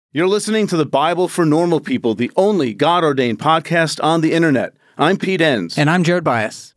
You're listening to the Bible for Normal People, the only God-ordained podcast on the internet. I'm Pete Enns. And I'm Jared Bias.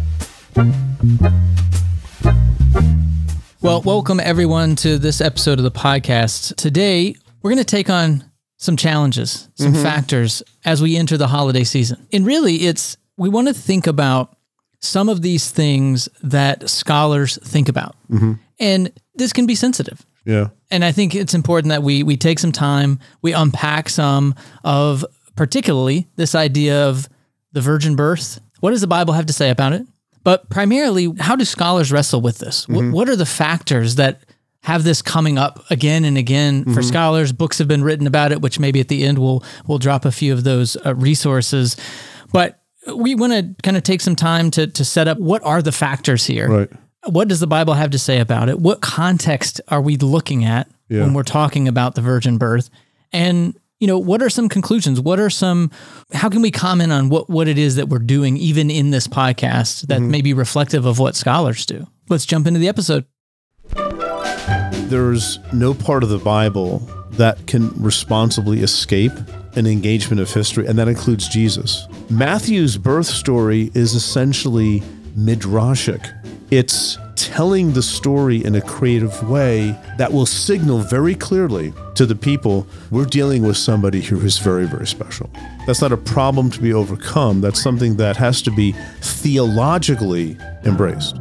Well, welcome everyone to this episode of the podcast. Today, we're going to take on some challenges, some factors as we enter the holiday season. And really, we want to think about some of these things that scholars think about. And this can be sensitive. Yeah. And I think it's important that we take some time, we unpack some of particularly this idea of the virgin birth. What does the Bible have to say about it? But primarily, how do scholars wrestle with this? What are the factors that have this coming up again and again for scholars? Books have been written about it, which maybe at the end we'll drop a few of those resources. But we want to kind of take some time to set up what are the factors here. Right. What does the Bible have to say about it? What context are we looking at when we're talking about the virgin birth? And, what are some conclusions? How can we comment on what it is that we're doing even in this podcast that may be reflective of what scholars do? Let's jump into the episode. There's no part of the Bible that can responsibly escape an engagement of history, and that includes Jesus. Matthew's birth story is essentially midrashic. It's telling the story in a creative way that will signal very clearly to the people, we're dealing with somebody who is very, very special. That's not a problem to be overcome. That's something that has to be theologically embraced.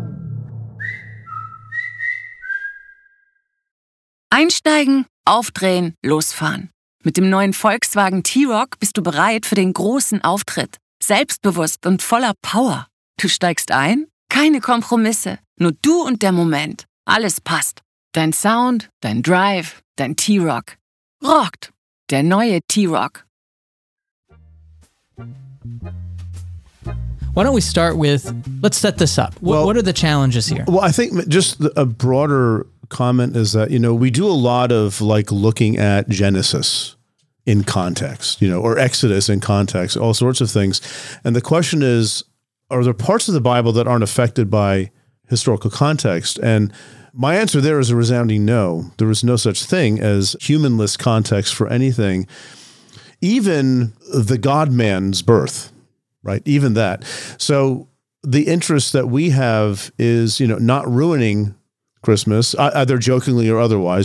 Einsteigen, aufdrehen, losfahren. Mit dem neuen Volkswagen T-Roc bist du bereit für den großen Auftritt. Selbstbewusst und voller Power. Du steigst ein? Keine Kompromisse, nur du und der Moment. Alles passt. Dein Sound, dein Drive, dein T-Roc. Rockt. Der neue T-Roc. Why don't we start with, let's set this up. What are the challenges here? Well, I think just a broader comment is that, we do a lot of looking at Genesis in context, or Exodus in context, all sorts of things. And the question is, are there parts of the Bible that aren't affected by historical context? And my answer there is a resounding no. There is no such thing as humanless context for anything. Even the God-man's birth, right? Even that. So the interest that we have is, not ruining Christmas, either jokingly or otherwise.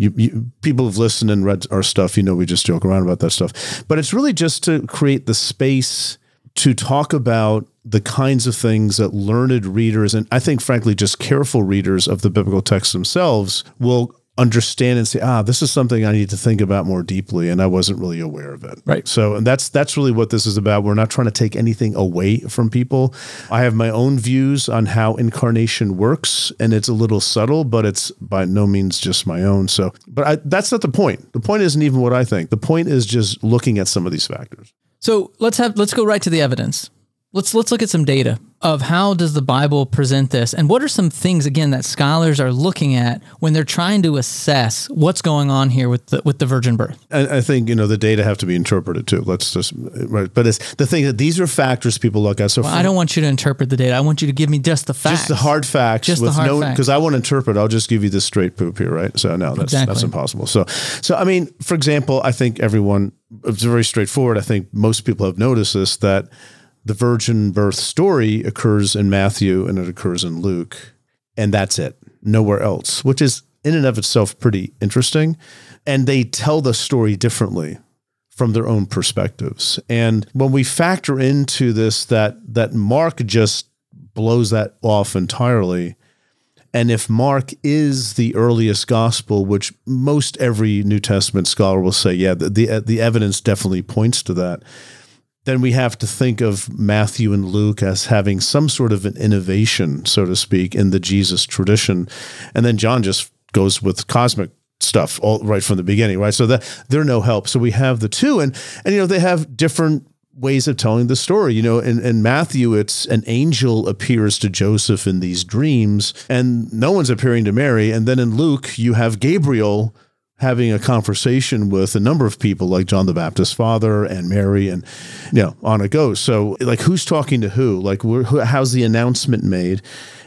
People have listened and read our stuff. We just joke around about that stuff. But it's really just to create the space to talk about the kinds of things that learned readers, and I think, frankly, just careful readers of the biblical texts themselves will understand and say, this is something I need to think about more deeply, and I wasn't really aware of it. Right. So, and that's really what this is about. We're not trying to take anything away from people. I have my own views on how incarnation works, and it's a little subtle, but it's by no means just my own. So, but that's not the point. The point isn't even what I think. The point is just looking at some of these factors. So let's go right to the evidence. Let's look at some data of how does the Bible present this, and what are some things again that scholars are looking at when they're trying to assess what's going on here with the virgin birth. And I think the data have to be interpreted too. Let's just right, but it's the thing that these are factors people look at. So I don't want you to interpret the data. I want you to give me just the facts, just the hard facts, because I want to interpret. I'll just give you the straight poop here, right? So no, that's impossible. So I mean, for example, I think it's very straightforward. I think most people have noticed this, that the virgin birth story occurs in Matthew and it occurs in Luke, and that's it. Nowhere else, which is in and of itself pretty interesting. And they tell the story differently from their own perspectives. And when we factor into this, that Mark just blows that off entirely. And if Mark is the earliest gospel, which most every New Testament scholar will say, the evidence definitely points to that, then we have to think of Matthew and Luke as having some sort of an innovation, so to speak, in the Jesus tradition. And then John just goes with cosmic stuff all right from the beginning, right? So that they're no help. So we have the two, and they have different ways of telling the story. In Matthew, it's an angel appears to Joseph in these dreams, and no one's appearing to Mary. And then in Luke, you have Gabriel having a conversation with a number of people like John the Baptist's father and Mary, and on it goes. So who's talking to who? How's the announcement made?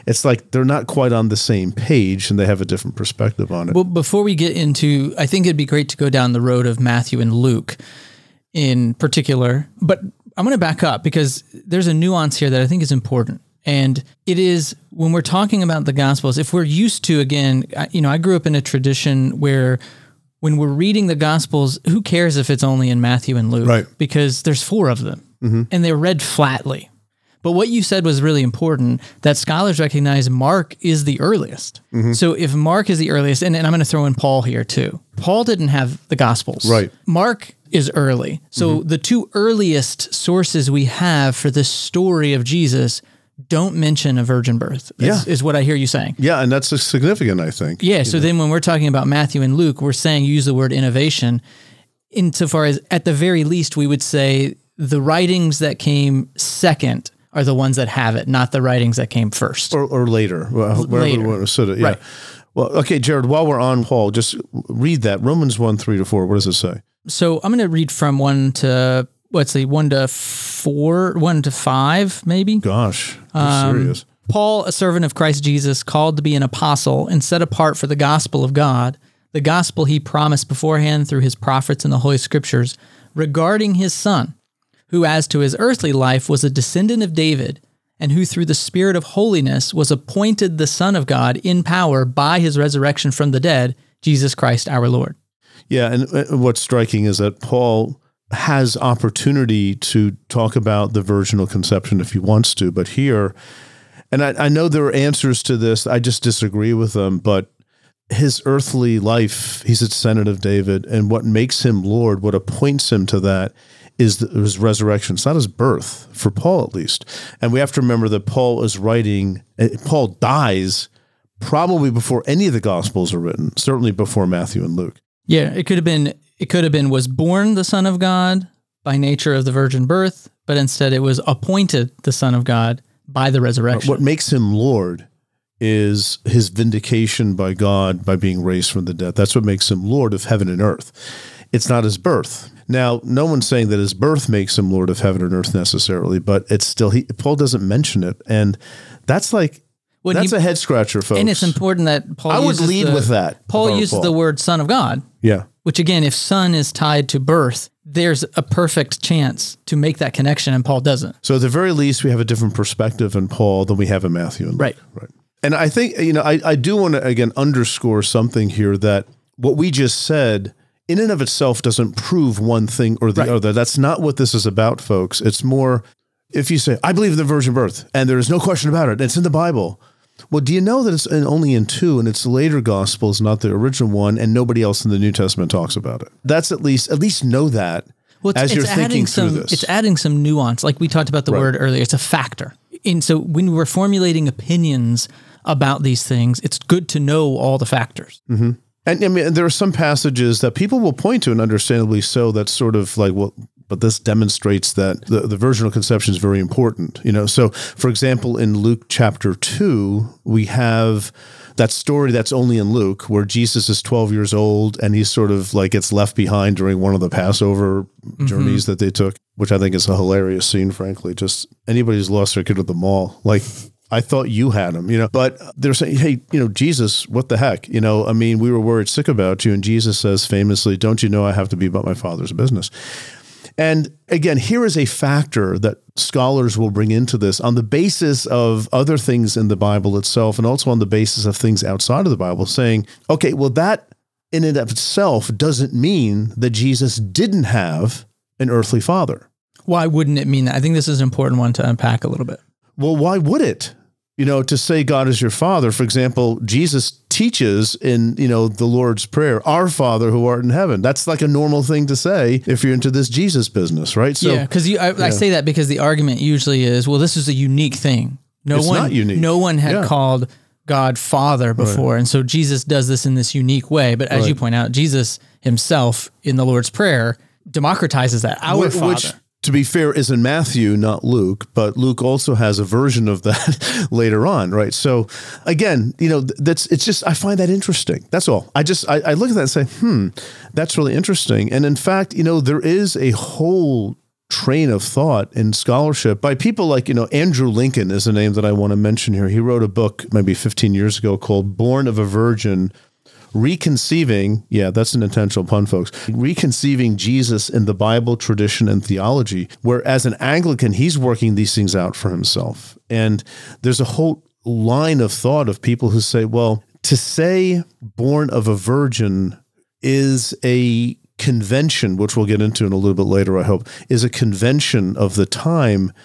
it's like they're not quite on the same page and they have a different perspective on it. Well, before we get into, I think it'd be great to go down the road of Matthew and Luke in particular, but I'm going to back up because there's a nuance here that I think is important. And it is when we're talking about the Gospels, if we're used to, again, I grew up in a tradition where when we're reading the Gospels, who cares if it's only in Matthew and Luke? Right. Because there's 4 of them and they're read flatly. But what you said was really important, that scholars recognize Mark is the earliest. So if Mark is the earliest, and I'm going to throw in Paul here too. Paul didn't have the Gospels. Right. Mark is early. So the 2 earliest sources we have for this story of Jesus don't mention a virgin birth, is what I hear you saying. Yeah, and that's significant, I think. Yeah, so then when we're talking about Matthew and Luke, we're saying use the word innovation. Insofar as, at the very least, we would say the writings that came second are the ones that have it, not the writings that came first. Or later, wherever you want to sit it. Yeah. Right. Well, okay, Jared, while we're on Paul, just read that. Romans 1:3-4, what does it say? So I'm going to read from 1 to 5, maybe. Gosh, you're serious. Paul, a servant of Christ Jesus, called to be an apostle and set apart for the gospel of God, the gospel he promised beforehand through his prophets in the Holy Scriptures, regarding his Son, who as to his earthly life was a descendant of David, and who through the Spirit of holiness was appointed the Son of God in power by his resurrection from the dead, Jesus Christ our Lord. Yeah, and what's striking is that Paul has opportunity to talk about the virginal conception if he wants to, but here, and I know there are answers to this, I just disagree with them, but his earthly life, he's a descendant of David, and what makes him Lord, what appoints him to that, is his resurrection. It's not his birth, for Paul at least. And we have to remember that Paul dies probably before any of the Gospels are written, certainly before Matthew and Luke. Yeah, it could have been, was born the Son of God by nature of the virgin birth, but instead it was appointed the Son of God by the resurrection. What makes him Lord is his vindication by God by being raised from the dead. That's what makes him Lord of heaven and earth. It's not his birth. Now, no one's saying that his birth makes him Lord of heaven and earth necessarily, but it's still, Paul doesn't mention it. And that's like, that's a head scratcher, folks. And it's important that Paul I would lead with that. Paul uses the word Son of God. Yeah. Which again, if son is tied to birth, there's a perfect chance to make that connection, and Paul doesn't. So at the very least, we have a different perspective in Paul than we have in Matthew and Luke. Right. And I think, I do want to, again, underscore something here, that what we just said in and of itself doesn't prove one thing or the other. That's not what this is about, folks. It's more, if you say, I believe in the virgin birth, and there is no question about it, it's in the Bible. Well, do you know that it's only in 2, and it's the later Gospels, not the original one, and nobody else in the New Testament talks about it? That's at least know that as you're thinking through this. It's adding some nuance. Like we talked about the word earlier, it's a factor. And so when we're formulating opinions about these things, it's good to know all the factors. Mm-hmm. And I mean, there are some passages that people will point to, and understandably so, that's sort of like, well, but this demonstrates that the virginal conception is very important. So for example, in Luke chapter 2, we have that story that's only in Luke, where Jesus is 12 years old and he's sort of like gets left behind during one of the Passover journeys that they took, which I think is a hilarious scene, frankly. Just anybody who's lost their kid at the mall, like, I thought you had him, but they're saying, hey, Jesus, what the heck? We were worried sick about you. And Jesus says famously, don't you know I have to be about my Father's business? And again, here is a factor that scholars will bring into this on the basis of other things in the Bible itself, and also on the basis of things outside of the Bible, saying, okay, well, that in and of itself doesn't mean that Jesus didn't have an earthly father. Why wouldn't it mean that? I think this is an important one to unpack a little bit. Well, why would it? To say God is your Father, for example, Jesus teaches in, the Lord's Prayer, our Father who art in heaven. That's like a normal thing to say if you're into this Jesus business, right? So, yeah, because I say that because the argument usually is, well, this is a unique thing. It's not unique. No one had called God Father before, and so Jesus does this in this unique way. But as you point out, Jesus himself in the Lord's Prayer democratizes that, our Father. Which, to be fair, is in Matthew, not Luke, but Luke also has a version of that later on, right? So again, it's just, I find that interesting. That's all. I look at that and say, that's really interesting. And in fact, there is a whole train of thought in scholarship by people like, Andrew Lincoln is a name that I want to mention here. He wrote a book maybe 15 years ago called Born of a Virgin, Reconceiving, that's an intentional pun, folks, Reconceiving Jesus in the Bible, Tradition, and Theology, where as an Anglican, he's working these things out for himself. And there's a whole line of thought of people who say, well, to say born of a virgin is a convention, which we'll get into in a little bit later, I hope, is a convention of the time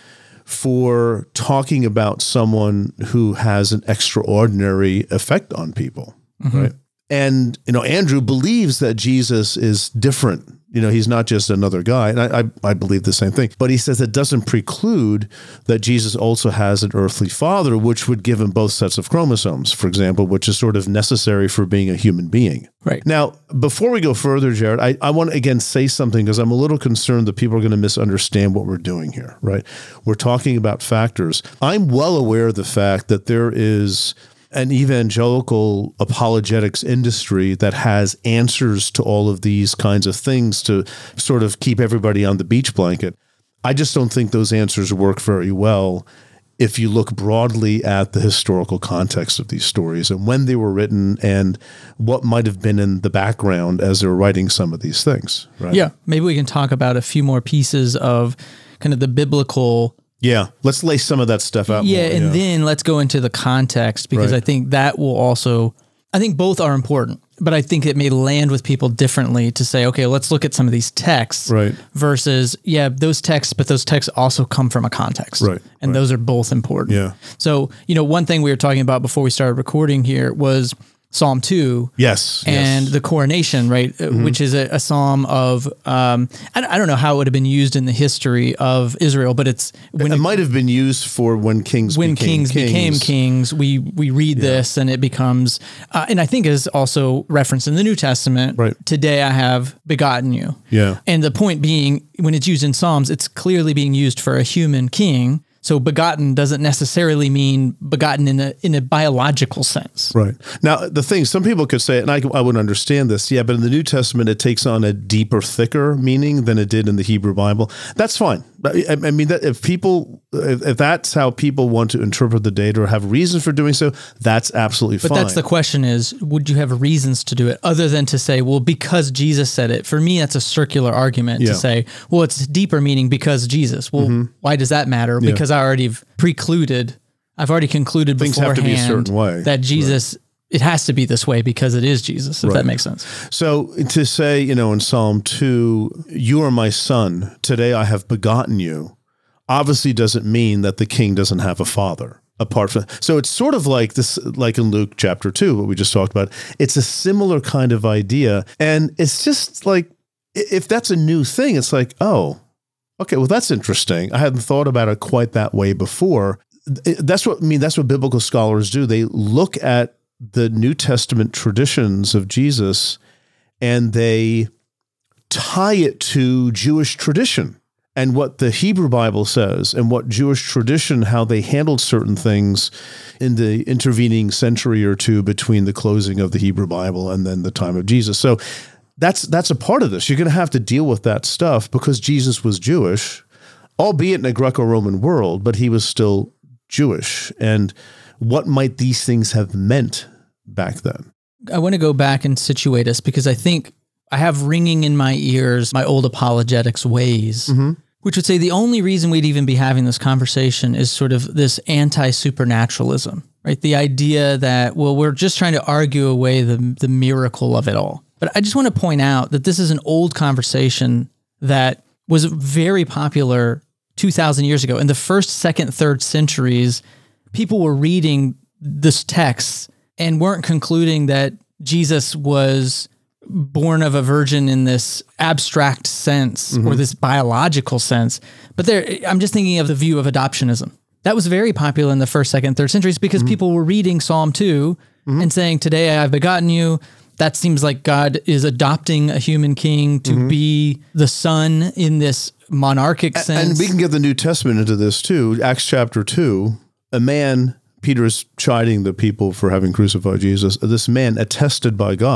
for talking about someone who has an extraordinary effect on people, right? And, Andrew believes that Jesus is different. He's not just another guy. And I believe the same thing. But he says it doesn't preclude that Jesus also has an earthly father, which would give him both sets of chromosomes, for example, which is sort of necessary for being a human being. Right. Now, before we go further, Jared, I want to again say something because I'm a little concerned that people are going to misunderstand what we're doing here, right? We're talking about factors. I'm well aware of the fact that there is an evangelical apologetics industry that has answers to all of these kinds of things to sort of keep everybody on the beach blanket. I just don't think those answers work very well if you look broadly at the historical context of these stories and when they were written and what might have been in the background as they were writing some of these things. Right? Yeah, maybe we can talk about a few more pieces of kind of the biblical. Yeah, let's lay some of that stuff out. Yeah, more, and then let's go into the context because I think that will also, I think both are important, but I think it may land with people differently to say, okay, let's look at some of these texts versus, those texts, but those texts also come from a context. Right. And those are both important. Yeah. So, one thing we were talking about before we started recording here was Psalm 2. Yes. And the coronation, right? Mm-hmm. Which is a psalm of, I don't know how it would have been used in the history of Israel, but it might have been used for when kings became kings. We read this and it becomes, and I think is also referenced in the New Testament. Right. Today I have begotten you. Yeah. And the point being, when it's used in Psalms, it's clearly being used for a human king. So begotten doesn't necessarily mean begotten in a biological sense. Right. Now, the thing, some people could say, and I would understand this, but in the New Testament, it takes on a deeper, thicker meaning than it did in the Hebrew Bible. That's fine. I mean, that if that's how people want to interpret the data or have reason for doing so, that's absolutely fine. But that's the question is, would you have reasons to do it other than to say, well, because Jesus said it? For me, that's a circular argument to say, well, it's deeper meaning because Jesus. Well, why does that matter? Because I've already concluded things beforehand have to be a certain way. That Jesus, it has to be this way because it is Jesus, if that makes sense. So to say, in Psalm 2, you are my son, today I have begotten you, obviously doesn't mean that the king doesn't have a father. Apart from, so it's sort of like this, like in Luke chapter 2, what we just talked about. It's a similar kind of idea. And it's just like, if that's a new thing, it's like, oh, okay, well, that's interesting. I hadn't thought about it quite that way before. That's what biblical scholars do. They look at the New Testament traditions of Jesus and they tie it to Jewish tradition and what the Hebrew Bible says and what Jewish tradition, how they handled certain things in the intervening century or two between the closing of the Hebrew Bible and then the time of Jesus. So that's a part of this. You're going to have to deal with that stuff because Jesus was Jewish, albeit in a Greco-Roman world, but he was still Jewish. And what might these things have meant back then? I want to go back and situate us because I think I have ringing in my ears my old apologetics ways, which would say the only reason we'd even be having this conversation is sort of this anti-supernaturalism, right? The idea that, well, we're just trying to argue away the miracle of it all. But I just want to point out that this is an old conversation that was very popular 2,000 years ago. In the first, second, third centuries, people were reading this text and weren't concluding that Jesus was born of a virgin in this abstract sense or this biological sense. But I'm just thinking of the view of adoptionism. That was very popular in the first, second, third centuries because people were reading Psalm 2 and saying, today I have begotten you. That seems like God is adopting a human king to be the son in this monarchic sense. And we can get the New Testament into this too. Acts chapter 2, a man, Peter is chiding the people for having crucified Jesus. This man attested by God,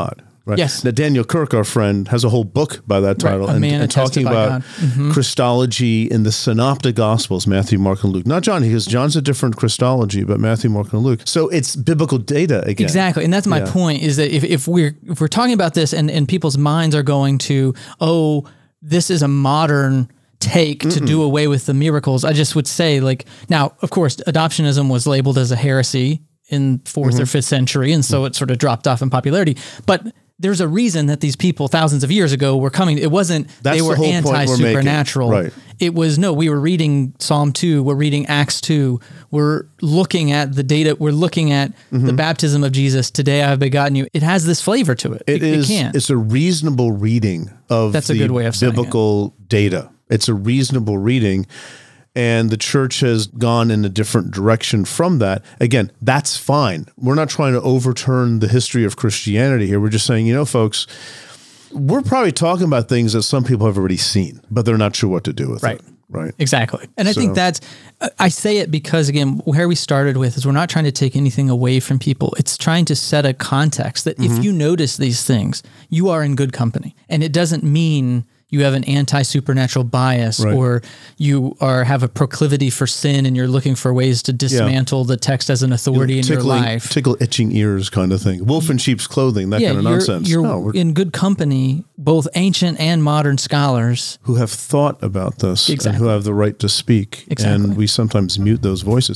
Right? Yes. Now, Daniel Kirk, our friend, has a whole book by that title and talking about Christology in the synoptic Gospels, Matthew, Mark, and Luke. Not John, because John's a different Christology, but Matthew, Mark, and Luke. So it's biblical data again. Exactly. And that's my point, is that if we're talking about this and people's minds are going to, oh, this is a modern take to do away with the miracles, I just would say, like, now, of course, adoptionism was labeled as a heresy in 4th or 5th century, and so it sort of dropped off in popularity. But there's a reason that these people thousands of years ago were coming. It wasn't they were anti-supernatural. Right. It was, no, we were reading Psalm 2, we're reading Acts 2, we're looking at the data, we're looking at the baptism of Jesus, today I have begotten you. It has this flavor to it. It's a reasonable reading of That's a good way of saying biblical data. It's a reasonable reading. And the church has gone in a different direction from that. Again, that's fine. We're not trying to overturn the history of Christianity here. We're just saying, folks, we're probably talking about things that some people have already seen, but they're not sure what to do with it. Right. Exactly. And I think I say it because, again, where we started with is we're not trying to take anything away from people. It's trying to set a context that if you notice these things, you are in good company. And it doesn't mean you have an anti-supernatural bias or you have a proclivity for sin and you're looking for ways to dismantle the text as an authority in your life. Tickle itching ears kind of thing. Wolf in sheep's clothing, that kind of nonsense. You're in good company, both ancient and modern scholars. Who have thought about this and who have the right to speak. Exactly. And we sometimes mute those voices.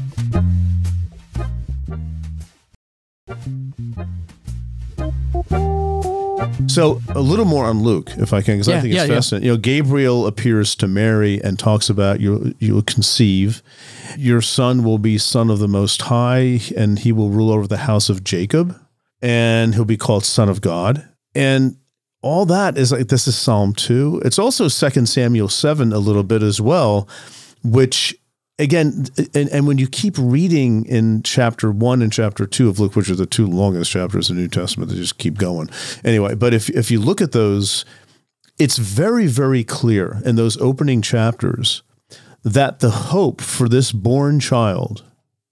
So a little more on Luke, if I can, because I think it's fascinating. Gabriel appears to Mary and talks about you will conceive, your son will be son of the Most High, and he will rule over the house of Jacob, and he'll be called Son of God. And all that is like, this is Psalm 2. It's also 2 Samuel 7 a little bit as well, which again, and when you keep reading in chapter 1 and chapter 2 of Luke, which are the two longest chapters in the New Testament, they just keep going. Anyway, but if you look at those, it's very, very clear in those opening chapters that the hope for this born child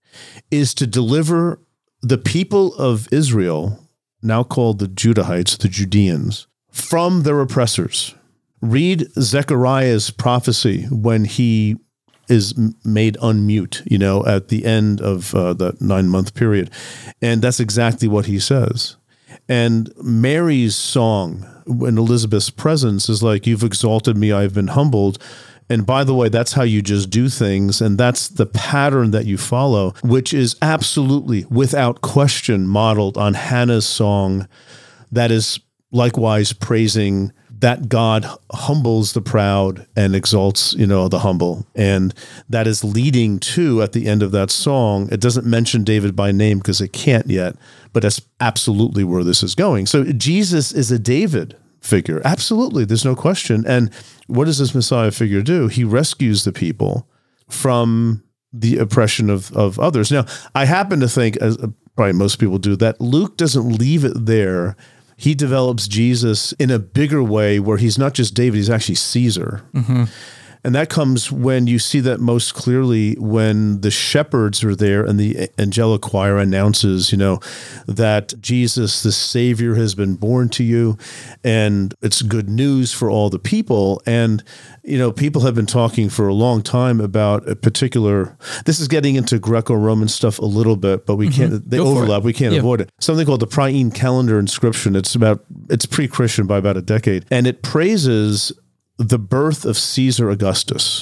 is to deliver the people of Israel, now called the Judahites, the Judeans, from their oppressors. Read Zechariah's prophecy when he is made unmute, at the end of the 9-month period. And that's exactly what he says. And Mary's song in Elizabeth's presence is like, you've exalted me, I've been humbled. And by the way, that's how you just do things. And that's the pattern that you follow, which is absolutely, without question, modeled on Hannah's song that is likewise praising that God humbles the proud and exalts, the humble. And that is leading to, at the end of that song, it doesn't mention David by name because it can't yet, but that's absolutely where this is going. So Jesus is a David figure. Absolutely. There's no question. And what does this Messiah figure do? He rescues the people from the oppression of others. Now, I happen to think, as probably most people do, that Luke doesn't leave it there. He develops Jesus in a bigger way where he's not just David, he's actually Caesar. Mm-hmm. And that comes when you see that most clearly when the shepherds are there and the angelic choir announces, that Jesus, the Savior, has been born to you, and it's good news for all the people. And, people have been talking for a long time about a particular, this is getting into Greco-Roman stuff a little bit, but we can't, they overlap, we can't avoid it. Something called the Priene calendar inscription. It's pre-Christian by about a decade, and it praises the birth of Caesar Augustus,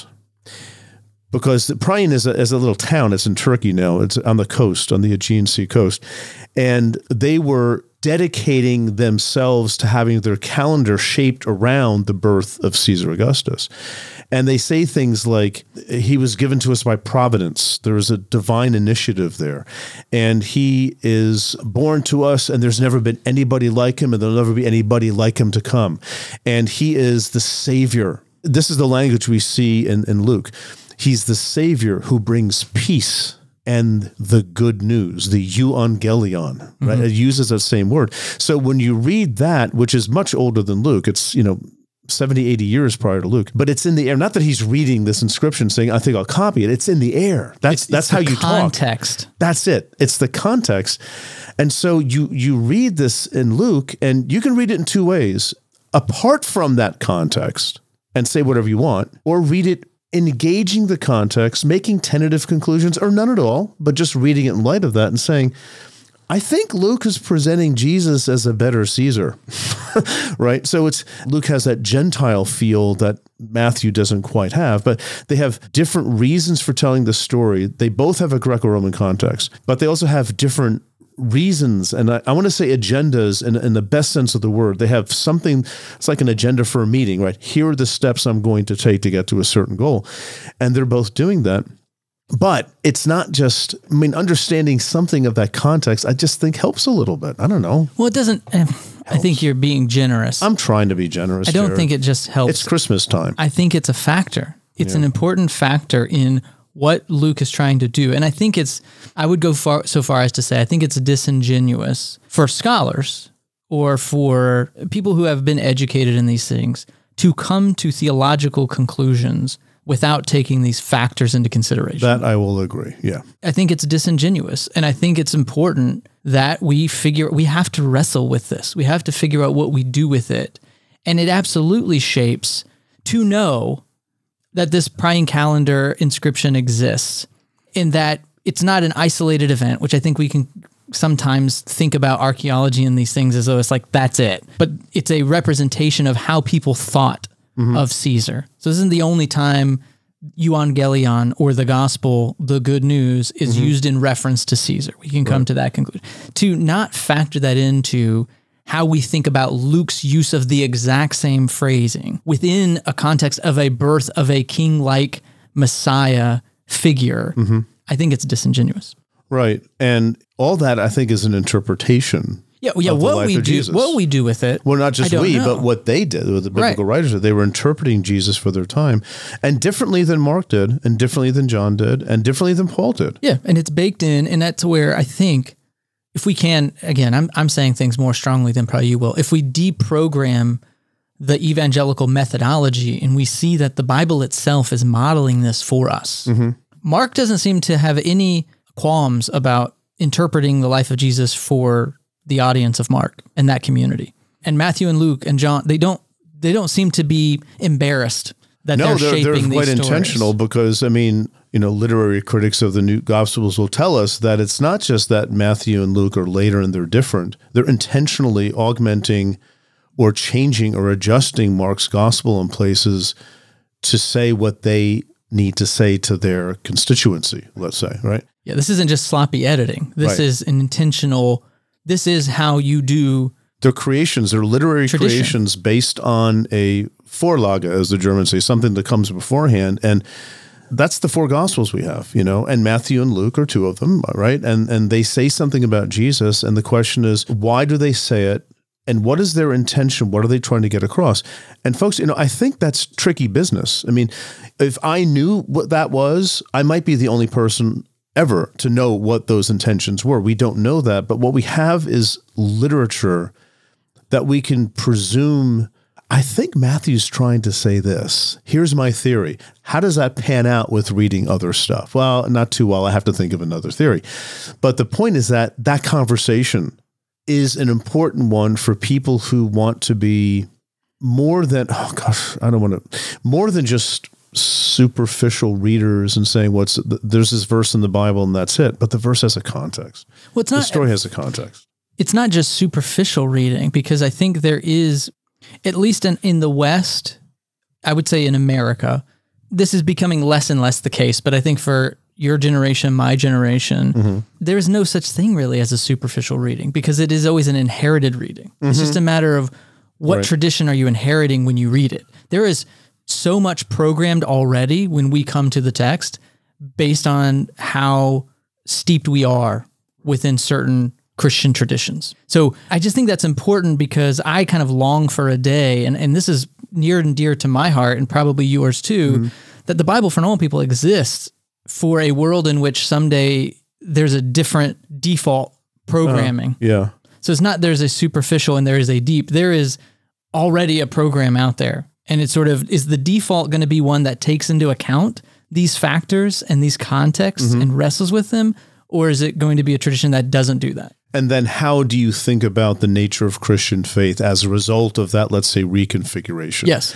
because Priene is a little town. It's in Turkey now. It's on the coast, on the Aegean Sea coast. And they were dedicating themselves to having their calendar shaped around the birth of Caesar Augustus. And they say things like, he was given to us by providence. There is a divine initiative there. And he is born to us, and there's never been anybody like him, and there'll never be anybody like him to come. And he is the Savior. This is the language we see in Luke. He's the Savior who brings peace and the good news, the euangelion, right? It uses that same word. So when you read that, which is much older than Luke, it's, 70, 80 years prior to Luke, but it's in the air. Not that he's reading this inscription saying, I think I'll copy it. It's in the air. That's how you talk. Context. That's it. It's the context. And so you read this in Luke, and you can read it in two ways. Apart from that context and say whatever you want, or read it engaging the context, making tentative conclusions, or none at all, but just reading it in light of that and saying, I think Luke is presenting Jesus as a better Caesar, right? So Luke has that Gentile feel that Matthew doesn't quite have, but they have different reasons for telling the story. They both have a Greco-Roman context, but they also have different reasons. And I want to say agendas in the best sense of the word. They have something, it's like an agenda for a meeting, right? Here are the steps I'm going to take to get to a certain goal. And they're both doing that. But it's not just, understanding something of that context, I just think helps a little bit. I don't know. Well, it doesn't, I think you're being generous. I'm trying to be generous. I don't think it just helps. It's Christmas time. I think it's a factor. It's an important factor in what Luke is trying to do. And I think I would go so far as to say, I think it's disingenuous for scholars or for people who have been educated in these things to come to theological conclusions without taking these factors into consideration. That I will agree, yeah. I think it's disingenuous, and I think it's important that we have to wrestle with this. We have to figure out what we do with it, and it absolutely shapes to know that this Priene calendar inscription exists, in that it's not an isolated event, which I think we can sometimes think about archaeology and these things as though it's like, that's it. But it's a representation of how people thought of Caesar. So this isn't the only time Evangelion or the gospel, the good news, is used in reference to Caesar. We can come to that conclusion. To not factor that into how we think about Luke's use of the exact same phrasing within a context of a birth of a king-like Messiah figure, I think it's disingenuous. Right. And all that, I think, is an interpretation. Yeah, what we do with it. Well, not just but what they did, what the biblical writers did. They were interpreting Jesus for their time, and differently than Mark did, and differently than John did, and differently than Paul did. Yeah, and it's baked in, and that's where I think, if we can, again, I'm saying things more strongly than probably you will, if we deprogram the evangelical methodology and we see that the Bible itself is modeling this for us. Mark doesn't seem to have any qualms about interpreting the life of Jesus for the audience of Mark and that community. And Matthew and Luke and John, they don't seem to be embarrassed that they're shaping these stories. No, they're quite intentional, because, literary critics of the New Gospels will tell us that it's not just that Matthew and Luke are later and they're different. They're intentionally augmenting or changing or adjusting Mark's gospel in places to say what they need to say to their constituency, let's say, right? Yeah, this isn't just sloppy editing. This is an intentional... This is how you do... They're creations. They're literary creations based on a Vorlage, as the Germans say, something that comes beforehand. And that's the four Gospels we have, and Matthew and Luke are two of them, right? And they say something about Jesus. And the question is, why do they say it? And what is their intention? What are they trying to get across? And folks, I think that's tricky business. If I knew what that was, I might be the only person ever to know what those intentions were. We don't know that, but what we have is literature that we can presume. I think Matthew's trying to say this. Here's my theory. How does that pan out with reading other stuff? Well, not too well. I have to think of another theory. But the point is that conversation is an important one for people who want to be more than just superficial readers and saying there's this verse in the Bible and that's it, but the verse has a context. Well, the story has a context. It's not just superficial reading, because I think there is, at least in the West, I would say in America, this is becoming less and less the case, but I think for your generation, my generation, there is no such thing really as a superficial reading, because it is always an inherited reading. It's just a matter of what tradition are you inheriting when you read it. There is so much programmed already when we come to the text based on how steeped we are within certain Christian traditions. So I just think that's important, because I kind of long for a day, and this is near and dear to my heart and probably yours too, that the Bible for normal people exists for a world in which someday there's a different default programming. So it's not there's a superficial and there is a deep. There is already a program out there. And it sort of is the default going to be one that takes into account these factors and these contexts and wrestles with them? Or is it going to be a tradition that doesn't do that? And then how do you think about the nature of Christian faith as a result of that, let's say, reconfiguration? Yes.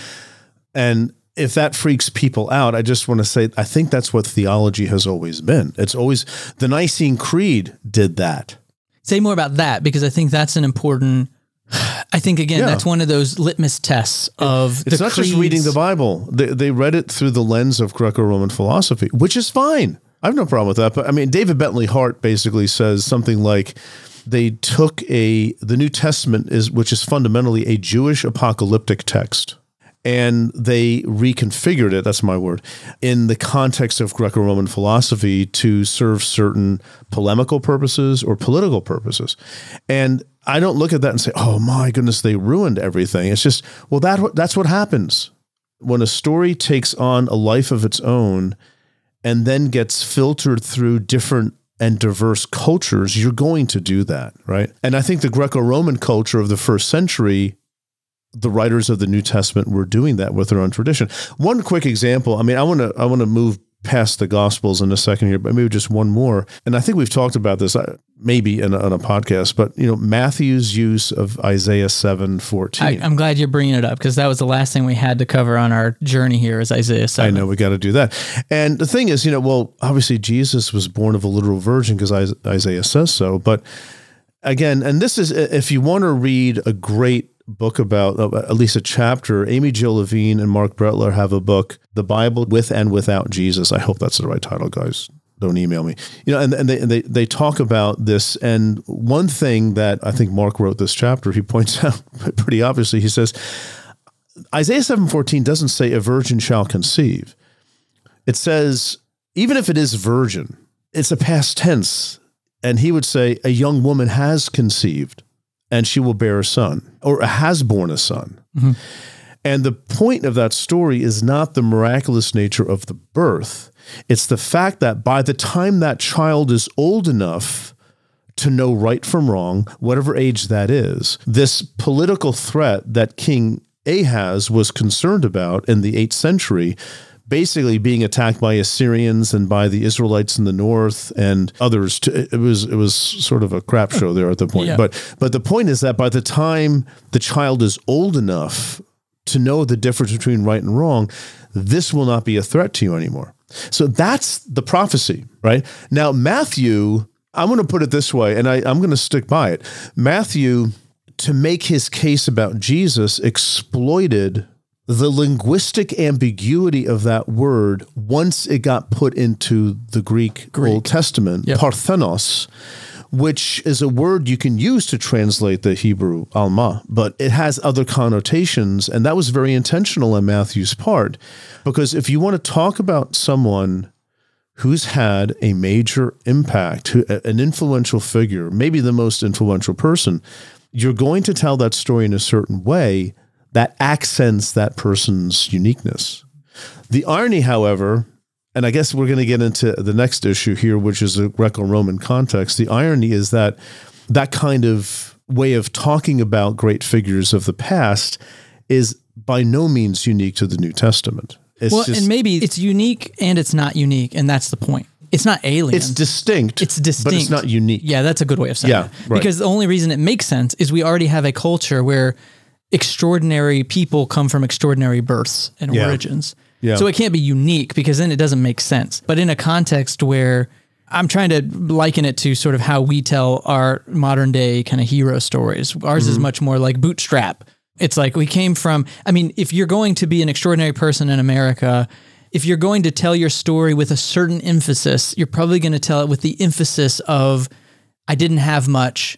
And if that freaks people out, I just want to say, I think that's what theology has always been. It's always, the Nicene Creed did that. Say more about that, because I think that's an important, I think, again, that's one of those litmus tests of it's not creeds. Just reading the Bible. They read it through the lens of Greco-Roman philosophy, which is fine. I have no problem with that. But I mean, David Bentley Hart basically says something like they took the New Testament, which is fundamentally a Jewish apocalyptic text, and they reconfigured it, that's my word, in the context of Greco-Roman philosophy to serve certain polemical purposes or political purposes. And I don't look at that and say, oh my goodness, they ruined everything. It's just, well, that's what happens. When a story takes on a life of its own and then gets filtered through different and diverse cultures, you're going to do that, right? And I think the Greco-Roman culture of the first century, the writers of the New Testament were doing that with their own tradition. One quick example, I mean, I want to move past the Gospels in a second here, but maybe just one more. And I think we've talked about this maybe on a podcast, but Matthew's use of Isaiah 7:14. I'm glad you're bringing it up, because that was the last thing we had to cover on our journey here is Isaiah 7. I know, we got to do that. And the thing is, obviously Jesus was born of a literal virgin because Isaiah says so. But again, and this is, if you want to read a great book about, at least a chapter, Amy Jill Levine and Mark Brettler have a book, The Bible with and Without Jesus. I hope that's the right title, guys. Don't email me. And they talk about this. And one thing that I think Mark wrote this chapter, he points out pretty obviously, he says, Isaiah 7:14 doesn't say a virgin shall conceive. It says, even if it is virgin, it's a past tense. And he would say a young woman has conceived and she will bear a son, or has born a son. Mm-hmm. And the point of that story is not the miraculous nature of the birth. It's the fact that by the time that child is old enough to know right from wrong, whatever age that is, this political threat that King Ahaz was concerned about in the 8th century, basically being attacked by Assyrians and by the Israelites in the north and others. It was sort of a crap show there at the point. Yeah. But the point is that by the time the child is old enough to know the difference between right and wrong, this will not be a threat to you anymore. So that's the prophecy, right? Now, Matthew, I'm going to put it this way, and I'm going to stick by it. Matthew, to make his case about Jesus, exploited the linguistic ambiguity of that word once it got put into the Greek. Old Testament, yep. Parthenos, which is a word you can use to translate the Hebrew Alma, but it has other connotations, and that was very intentional on Matthew's part, because if you want to talk about someone who's had a major impact, an influential figure, maybe the most influential person, you're going to tell that story in a certain way that accents that person's uniqueness. The irony, however, and I guess we're going to get into the next issue here, which is a Greco-Roman context. The irony is that that kind of way of talking about great figures of the past is by no means unique to the New Testament. And maybe it's unique and it's not unique, and that's the point. It's not alien. It's distinct. But it's not unique. Yeah, that's a good way of saying it. Right. Because the only reason it makes sense is we already have a culture where extraordinary people come from extraordinary births and origins. Yeah. So it can't be unique, because then it doesn't make sense. But in a context where I'm trying to liken it to sort of how we tell our modern day kind of hero stories. Ours is much more like Bootstrap. It's like we came from, if you're going to be an extraordinary person in America, if you're going to tell your story with a certain emphasis, you're probably going to tell it with the emphasis of, I didn't have much,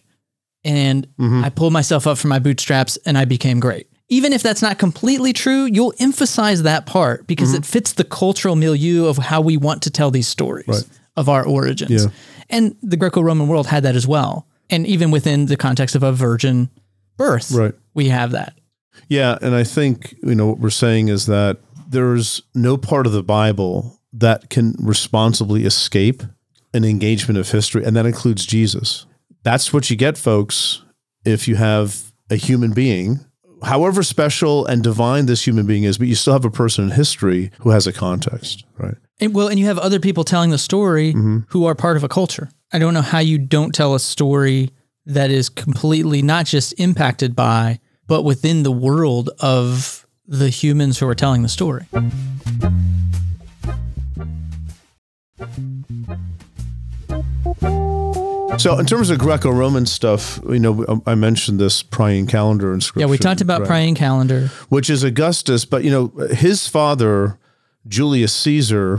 and I pulled myself up from my bootstraps and I became great. Even if that's not completely true, you'll emphasize that part because it fits the cultural milieu of how we want to tell these stories of our origins. Yeah. And the Greco-Roman world had that as well. And even within the context of a virgin birth, we have that. Yeah, and I think, what we're saying is that there's no part of the Bible that can responsibly escape an engagement of history, and that includes Jesus. That's what you get, folks, if you have a human being however special and divine this human being is, but you still have a person in history who has a context, right? And you have other people telling the story who are part of a culture. I don't know how you don't tell a story that is completely not just impacted by, but within the world of the humans who are telling the story. So in terms of Greco-Roman stuff, I mentioned this Priene calendar inscription. Yeah, we talked about Priene calendar. Which is Augustus, but his father, Julius Caesar,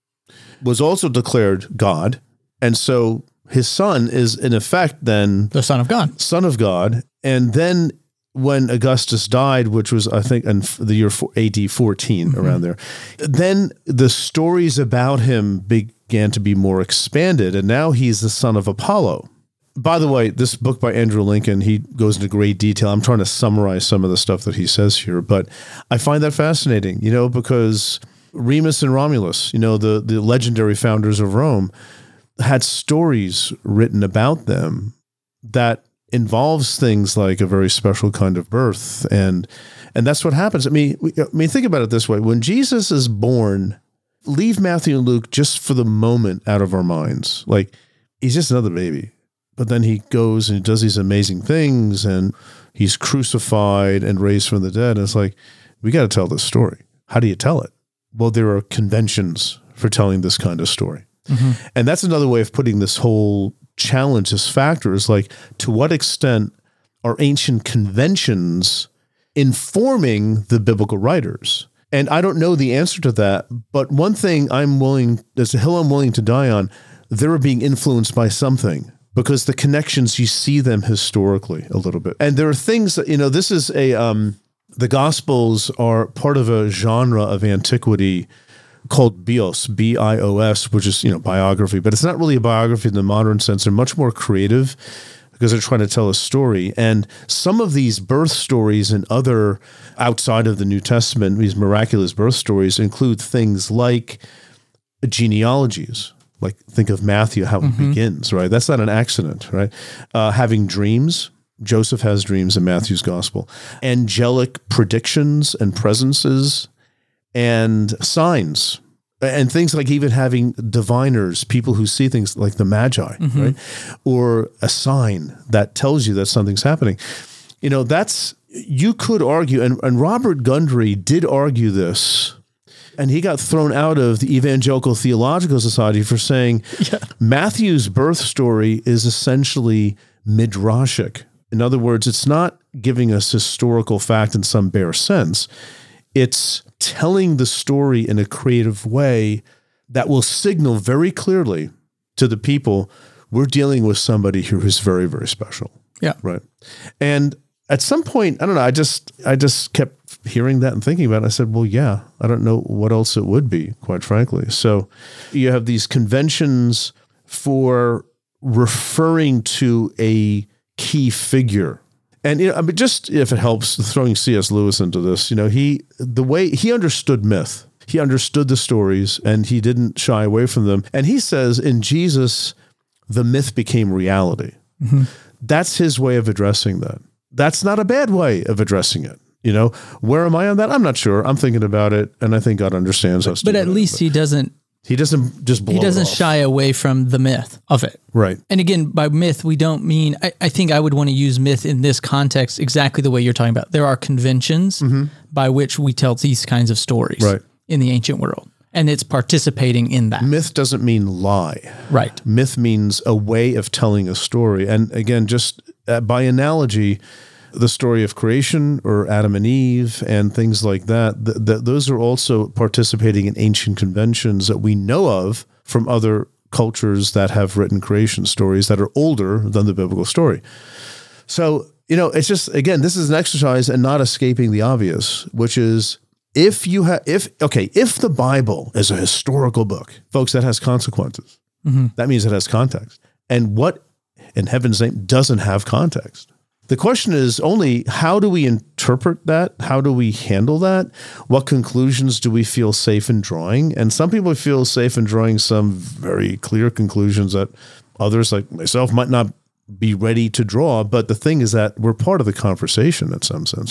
was also declared God. And so his son is in effect then the son of God. Son of God. And then when Augustus died, which was, I think, in the year AD 14, around there, then the stories about him began to be more expanded, and now he's the son of Apollo. By the way, this book by Andrew Lincoln, he goes into great detail. I'm trying to summarize some of the stuff that he says here, but I find that fascinating, because Remus and Romulus, the legendary founders of Rome, had stories written about them that involves things like a very special kind of birth, and that's what happens. I mean, think about it this way: when Jesus is born, leave Matthew and Luke just for the moment out of our minds. Like, he's just another baby, but then he goes and he does these amazing things, and he's crucified and raised from the dead. And it's like, we got to tell this story. How do you tell it? Well, there are conventions for telling this kind of story, and that's another way of putting this whole challenge, this factor, is like, to what extent are ancient conventions informing the biblical writers? And I don't know the answer to that, but one thing there's a hill I'm willing to die on, they're being influenced by something, because the connections, you see them historically a little bit. And there are things that, this is the Gospels are part of a genre of antiquity called bios, B-I-O-S, which is, biography, but it's not really a biography in the modern sense. They're much more creative because they're trying to tell a story. And some of these birth stories and other outside of the New Testament, these miraculous birth stories include things like genealogies. Like, think of Matthew, how it begins, right? That's not an accident, right? Having dreams. Joseph has dreams in Matthew's gospel. Angelic predictions and presences, and signs, and things like even having diviners, people who see things like the Magi, right? Or a sign that tells you that something's happening. You could argue, and Robert Gundry did argue this, and he got thrown out of the Evangelical Theological Society for saying Matthew's birth story is essentially midrashic. In other words, it's not giving us historical fact in some bare sense. It's telling the story in a creative way that will signal very clearly to the people, we're dealing with somebody who is very, very special. Yeah. Right. And at some point, I don't know, I just kept hearing that and thinking about it. I said, well, yeah, I don't know what else it would be, quite frankly. So you have these conventions for referring to a key figure. And just if it helps, throwing C.S. Lewis into this, the way he understood myth, he understood the stories, and he didn't shy away from them. And he says, in Jesus, the myth became reality. That's his way of addressing that. That's not a bad way of addressing it. Where am I on that? I'm not sure. I'm thinking about it, and I think God understands us. But at least he doesn't just blow it off. He doesn't shy away from the myth of it. Right. And again, by myth, we don't mean, I think I would want to use myth in this context exactly the way you're talking about. There are conventions by which we tell these kinds of stories in the ancient world. And it's participating in that. Myth doesn't mean lie. Right. Myth means a way of telling a story. And again, just by analogy, the story of creation or Adam and Eve and things like that, those are also participating in ancient conventions that we know of from other cultures that have written creation stories that are older than the biblical story. So, it's just, again, this is an exercise and not escaping the obvious, which is if the Bible is a historical book, folks, that has consequences. That means it has context. And what in heaven's name doesn't have context? The question is only, how do we interpret that? How do we handle that? What conclusions do we feel safe in drawing? And some people feel safe in drawing some very clear conclusions that others, like myself, might not be ready to draw. But the thing is that we're part of the conversation in some sense, right?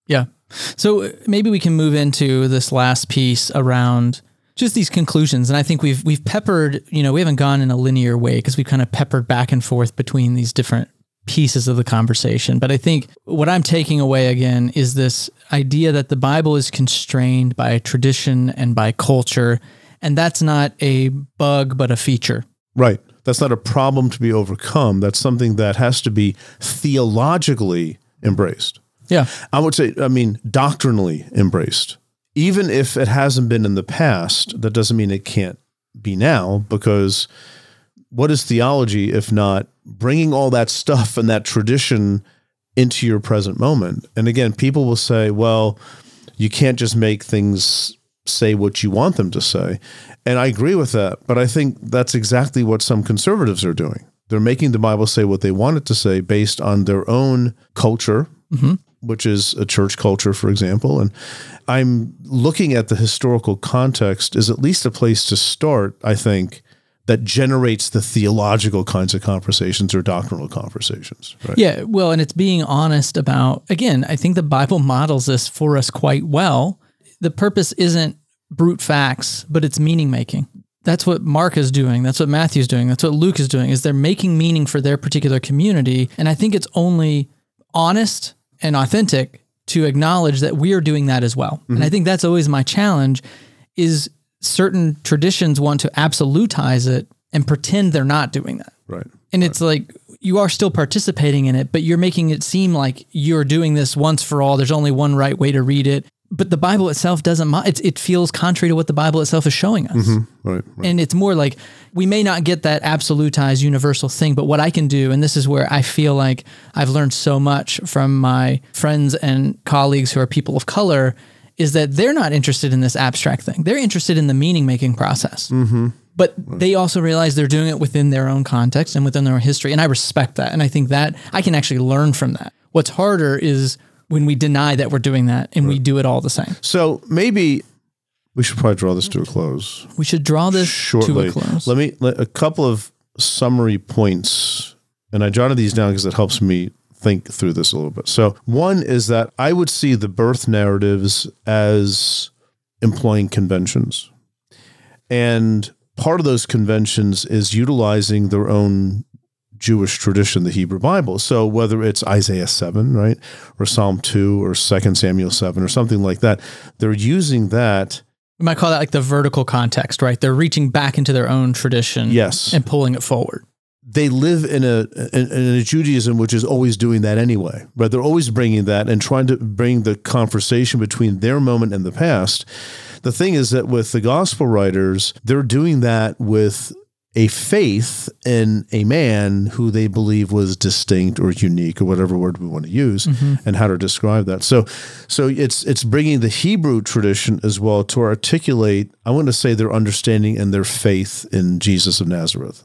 Yeah. So maybe we can move into this last piece around just these conclusions. And I think we've peppered, we haven't gone in a linear way because we've kind of peppered back and forth between these different pieces of the conversation. But I think what I'm taking away again is this idea that the Bible is constrained by tradition and by culture. And that's not a bug, but a feature. Right. That's not a problem to be overcome. That's something that has to be theologically embraced. Yeah. I would say, doctrinally embraced. Even if it hasn't been in the past, that doesn't mean it can't be now, because what is theology if not bringing all that stuff and that tradition into your present moment? And again, people will say, well, you can't just make things say what you want them to say. And I agree with that, but I think that's exactly what some conservatives are doing. They're making the Bible say what they want it to say based on their own culture, which is a church culture, for example. And I'm looking at the historical context as at least a place to start, I think, that generates the theological kinds of conversations or doctrinal conversations. Right? Yeah, well, and it's being honest about, again, I think the Bible models this for us quite well. The purpose isn't brute facts, but it's meaning making. That's what Mark is doing. That's what Matthew's doing. That's what Luke is doing, is they're making meaning for their particular community. And I think it's only honest and authentic to acknowledge that we are doing that as well. And I think that's always my challenge, is certain traditions want to absolutize it and pretend they're not doing that. Right. And it's like, you are still participating in it, but you're making it seem like you're doing this once for all. There's only one right way to read it. But the Bible itself doesn't, it feels contrary to what the Bible itself is showing us. Right. And it's more like, we may not get that absolutized universal thing, but what I can do, and this is where I feel like I've learned so much from my friends and colleagues who are people of color, is that they're not interested in this abstract thing. They're interested in the meaning-making process. But they also realize they're doing it within their own context and within their own history. And I respect that. And I think that I can actually learn from that. What's harder is when we deny that we're doing that and we do it all the same. So maybe we should probably draw this to a close. We should draw this shortly. to a close. Let a couple of summary points, and I jotted these down because it helps me think through this a little bit. So one is that I would see the birth narratives as employing conventions. And part of those conventions is utilizing their own Jewish tradition, the Hebrew Bible. So whether it's Isaiah 7, right, or Psalm 2 or 2 Samuel 7 or something like that, they're using that. We might call that like the vertical context, right? They're reaching back into their own tradition, yes, and pulling it forward. They live in a Judaism which is always doing that anyway, right? They're always bringing that and trying to bring the conversation between their moment and the past. The thing is that with the gospel writers, they're doing that with a faith in a man who they believe was distinct or unique or whatever word we want to use, and how to describe that. So it's bringing the Hebrew tradition as well to articulate, I want to say, their understanding and their faith in Jesus of Nazareth.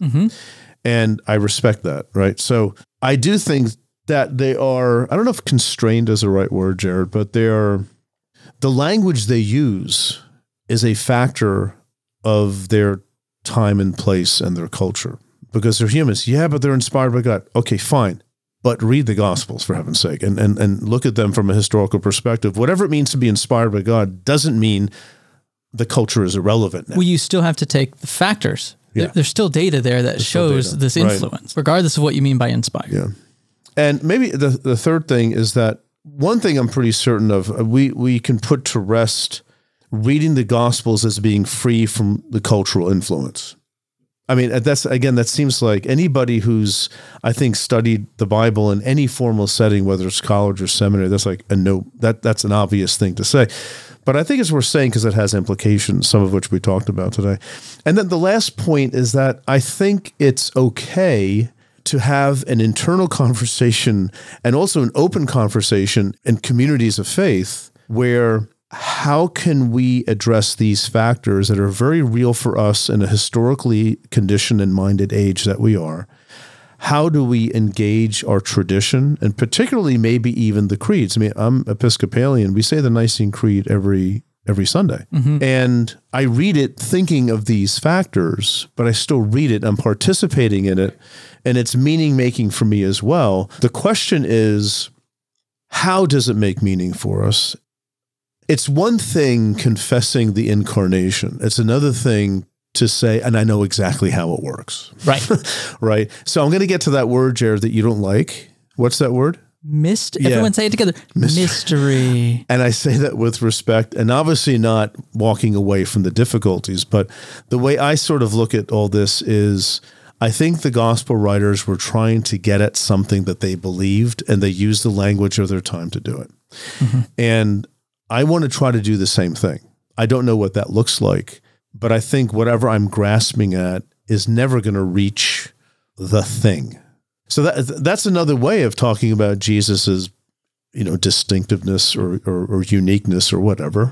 And I respect that, right? So I do think that they are, I don't know if constrained is the right word, Jared, but they are, the language they use is a factor of their time and place and their culture, because they're humans. Yeah, but they're inspired by God. Okay, fine. But read the Gospels, for heaven's sake, and look at them from a historical perspective. Whatever it means to be inspired by God doesn't mean the culture is irrelevant now. Well, you still have to take the factors. Yeah. There's still data there that shows this influence, regardless of what you mean by inspired. Yeah. And maybe the third thing is that one thing I'm pretty certain of, we can put to rest reading the Gospels as being free from the cultural influence. I mean, that seems like anybody who's, I think, studied the Bible in any formal setting, whether it's college or seminary, that's like a no, that's an obvious thing to say. But I think it's worth saying because it has implications, some of which we talked about today. And then the last point is that I think it's okay to have an internal conversation and also an open conversation in communities of faith where how can we address these factors that are very real for us in a historically conditioned and minded age that we are? How do we engage our tradition, and particularly maybe even the creeds? I mean, I'm Episcopalian. We say the Nicene Creed every Sunday. And I read it thinking of these factors, but I still read it. I'm participating in it, and it's meaning-making for me as well. The question is, how does it make meaning for us? It's one thing confessing the incarnation. It's another thing to say, and I know exactly how it works. Right. Right. So I'm going to get to that word, Jared, that you don't like. What's that word? Everyone say it together. Mystery. And I say that with respect, and obviously not walking away from the difficulties, but the way I sort of look at all this is I think the gospel writers were trying to get at something that they believed, and they used the language of their time to do it. Mm-hmm. And I want to try to do the same thing. I don't know what that looks like, but I think whatever I'm grasping at is never going to reach the thing. So that's another way of talking about Jesus's, distinctiveness or uniqueness or whatever,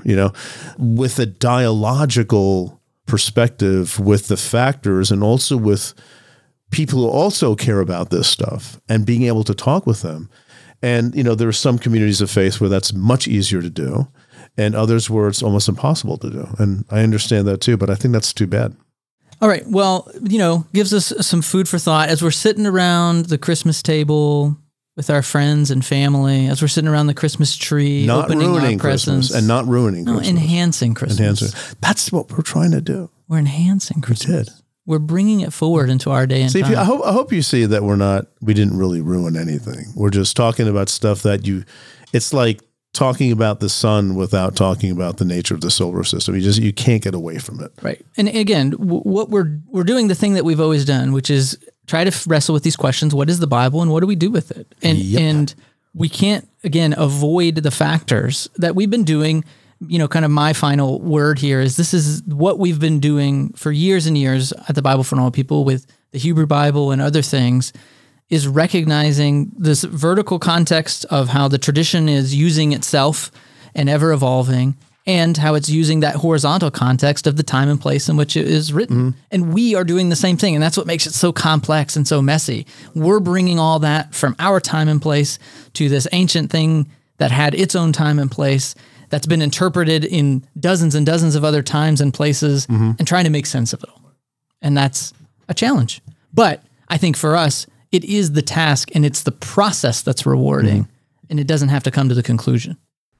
with a dialogical perspective with the factors and also with people who also care about this stuff and being able to talk with them. And, there are some communities of faith where that's much easier to do and others where it's almost impossible to do. And I understand that too, but I think that's too bad. All right. Well, gives us some food for thought as we're sitting around the Christmas table with our friends and family, as we're sitting around the Christmas tree, not opening ruining our presents. Christmas and not ruining Christmas. Enhancing Christmas. That's what we're trying to do. We're enhancing Christmas. We did. We're bringing it forward into our day and time. I hope you see that we didn't really ruin anything. We're just talking about stuff that it's like talking about the sun without talking about the nature of the solar system. You can't get away from it. Right. And again, what we're doing the thing that we've always done, which is try to wrestle with these questions. What is the Bible and what do we do with it? And we can't, again, avoid the factors that we've been doing. Kind of my final word here is this is what we've been doing for years and years at the Bible for Normal People with the Hebrew Bible and other things, is recognizing this vertical context of how the tradition is using itself and ever evolving, and how it's using that horizontal context of the time and place in which it is written. Mm-hmm. And we are doing the same thing, and that's what makes it so complex and so messy. We're bringing all that from our time and place to this ancient thing that had its own time and place that's been interpreted in dozens and dozens of other times and places, mm-hmm. and trying to make sense of it all. And that's a challenge. But I think for us, it is the task and it's the process that's rewarding, and it doesn't have to come to the conclusion.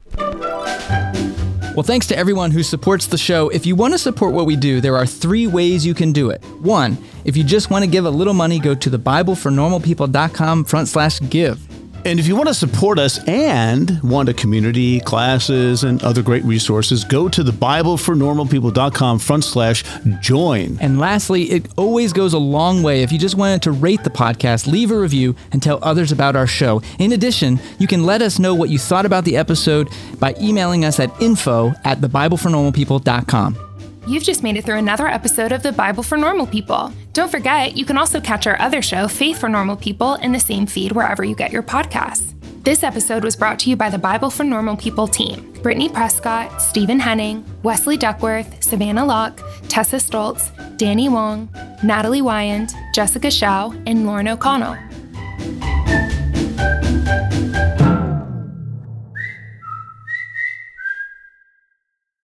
Well, thanks to everyone who supports the show. If you want to support what we do, there are 3 ways you can do it. 1, if you just want to give a little money, go to thebiblefornormalpeople.com/give. And if you want to support us and want a community, classes, and other great resources, go to thebiblefornormalpeople.com/join. And lastly, it always goes a long way if you just wanted to rate the podcast, leave a review, and tell others about our show. In addition, you can let us know what you thought about the episode by emailing us at info@thebiblefornormalpeople.com. You've just made it through another episode of The Bible for Normal People. Don't forget, you can also catch our other show, Faith for Normal People, in the same feed wherever you get your podcasts. This episode was brought to you by the Bible for Normal People team: Brittany Prescott, Stephen Henning, Wesley Duckworth, Savannah Locke, Tessa Stoltz, Danny Wong, Natalie Wyand, Jessica Shao, and Lauren O'Connell.